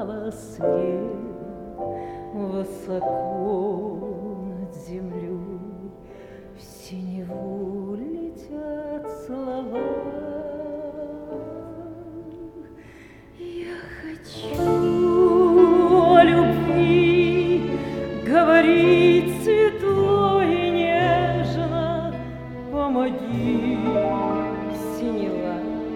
упала свет высоко над землей, в синеву летят слова. Я хочу о любви говорить светло и нежно, помоги, синева,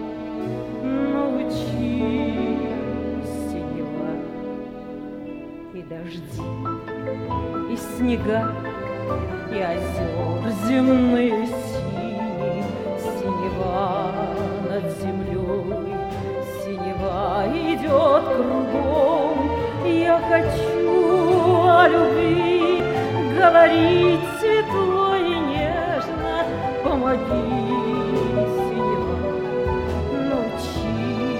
научи, синева, и дожди, и снега, и озер земные синие, синева над землей, синева идет кругом. Я хочу о любви говорить светло и нежно, помоги, синева, научи.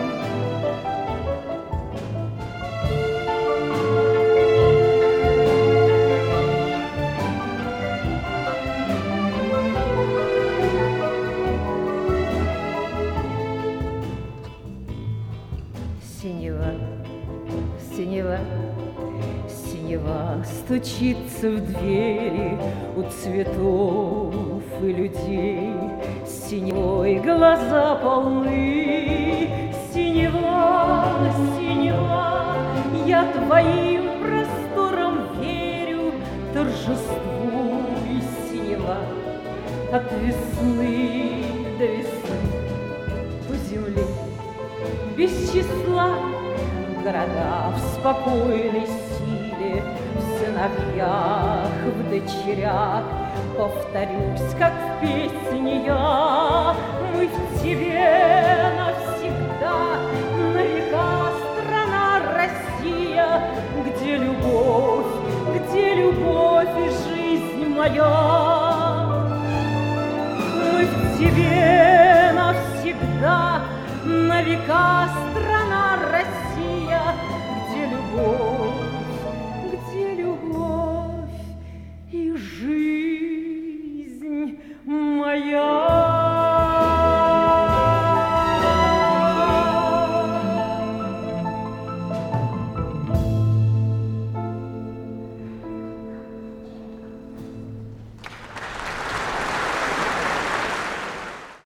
Синева, синева, синева стучится в двери у цветов и людей. Синевой глаза полны. Синева, синева, я твоим просторам верю, торжествуй, синева, от весны до весны по земле без числа. Города в спокойной силе, в сыновьях, в дочерях, повторюсь, как в песне я. Мы в тебе навсегда, на века страна Россия, где любовь и жизнь моя. Мы в тебе навсегда, на века страна Россия, где любовь